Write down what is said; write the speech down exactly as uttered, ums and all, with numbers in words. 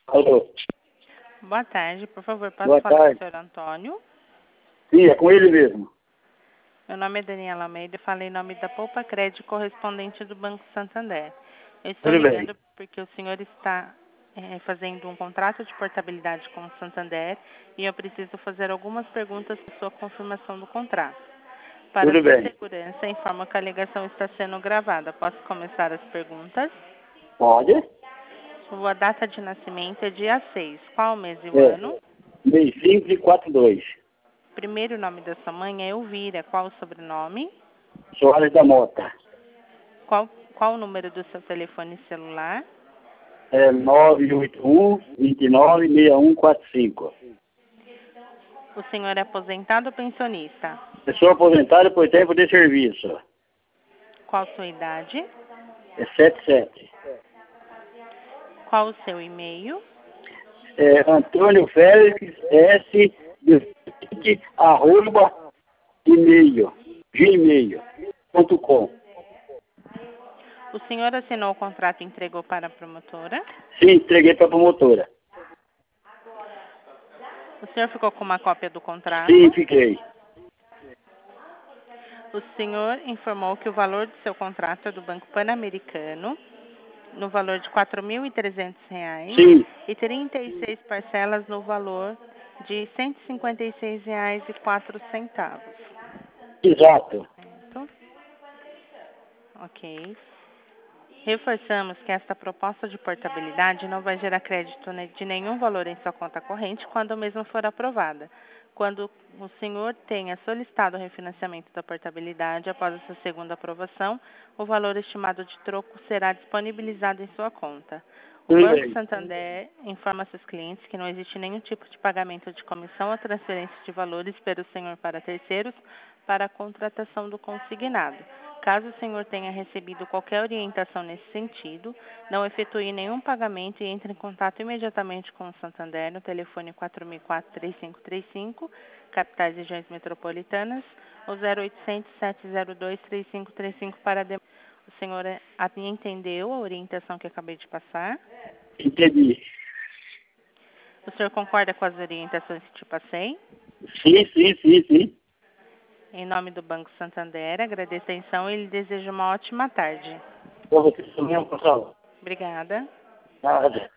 Alô. Boa tarde, por favor, posso Boa falar com o tarde. senhor Antônio? Sim, é com ele mesmo. Meu nome é Daniela Almeida, falei em nome da Poupa Crédito, correspondente do Banco Santander. Eu estou Tudo bem. ligando porque o senhor está eh, fazendo um contrato de portabilidade com o Santander e eu preciso fazer algumas perguntas para sua confirmação do contrato. Para Tudo sua bem. segurança, informo que a ligação está sendo gravada. Posso começar as perguntas? Pode? Sua data de nascimento é dia seis. Qual o mês e o É. ano? Mês cinco e quatro dois. Primeiro nome da sua mãe é Elvira. Qual o sobrenome? Soares da Mota. Qual, qual o número do seu telefone celular? É nove oito um, dois nove, seis um quatro cinco. O senhor é aposentado ou pensionista? Eu sou aposentado por tempo de serviço. Qual sua idade? É setenta e sete. Qual o seu e-mail? É Antônio Félix S. de arroba e-mail, gmail ponto com. O senhor assinou o contrato e entregou para a promotora? Sim, entreguei para a promotora. O senhor ficou com uma cópia do Sim, contrato? fiquei. O senhor informou que o valor do seu contrato é do Banco Pan-Americano, no valor de quatro mil e trezentos reais Sim, e trinta e seis parcelas no valor de cento e cinquenta e seis reais e quatro centavos. exato. Certo? Ok. Reforçamos que esta proposta de portabilidade não vai gerar crédito ne- de nenhum valor em sua conta corrente quando a mesma for aprovada. Quando o senhor tenha solicitado o refinanciamento da portabilidade após essa segunda aprovação, o valor estimado de troco será disponibilizado em sua conta. O Tudo Banco bem. Santander informa seus clientes que não existe nenhum tipo de pagamento de comissão ou transferência de valores pelo senhor para terceiros para a contratação do consignado. Caso o senhor tenha recebido qualquer orientação nesse sentido, não efetue nenhum pagamento e entre em contato imediatamente com o Santander no telefone quatro mil e quatro, três cinco três cinco, capitais e regiões metropolitanas, ou zero oitocentos, sete zero dois, três cinco três cinco para demais. O senhor eh, a- entendeu a orientação que acabei de passar? Entendi. O senhor concorda com as orientações que te passei? Sim, sim, sim, sim. Em nome do Banco Santander, agradeço a atenção e lhe desejo uma ótima tarde. Para você também, pessoal. Obrigada. Nada.